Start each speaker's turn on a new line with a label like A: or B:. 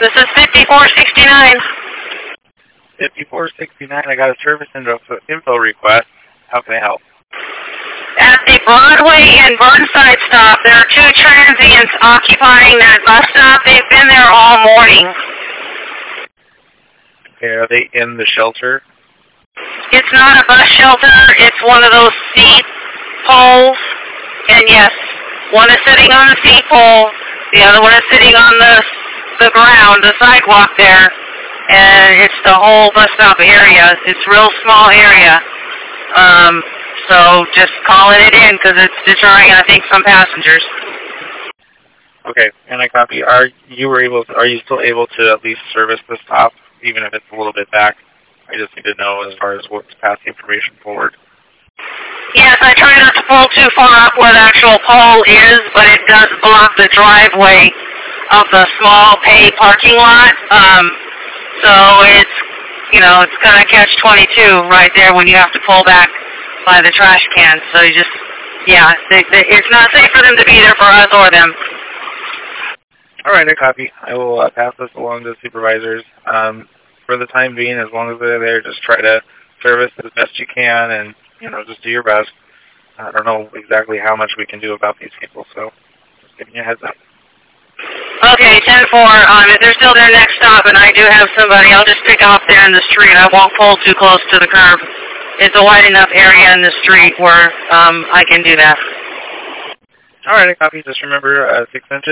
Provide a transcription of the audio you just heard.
A: This is 5469.
B: 5469, I got a service info request. How can I help?
A: At the Broadway and Burnside stop, there are two transients occupying that bus stop. They've been there all morning.
B: Okay, are they in the shelter?
A: It's not a bus shelter. It's one of those seat poles. And yes, one is sitting on the seat pole. The other one is sitting on the ground, the sidewalk there. And it's the whole bus stop area. It's a real small area. So just calling it in because it's deterring, I think, some passengers.
B: Okay, and I copy. Are you still able to at least service the stop, even if it's a little bit back? I just need to know as far as what's pass the information forward.
A: Yes, I try not to pull too far up where the actual pole is, but it does block the driveway of the small pay parking lot. So it's, it's kind of catch-22 right there when you have to pull back by the trash can. So you just, it's not safe for them to be there for us or them.
B: All right, I copy. I will pass this along to the supervisors. For the time being, as long as they're there, just try to service as best you can and, just do your best. I don't know exactly how much we can do about these people, so just giving you a heads up.
A: Okay, 10-4. If they're still there next stop and I do have somebody, I'll just pick off there in the street. I won't pull too close to the curb. It's a wide enough area in the street where I can do that.
B: All right, I copy. Just remember 6 inches.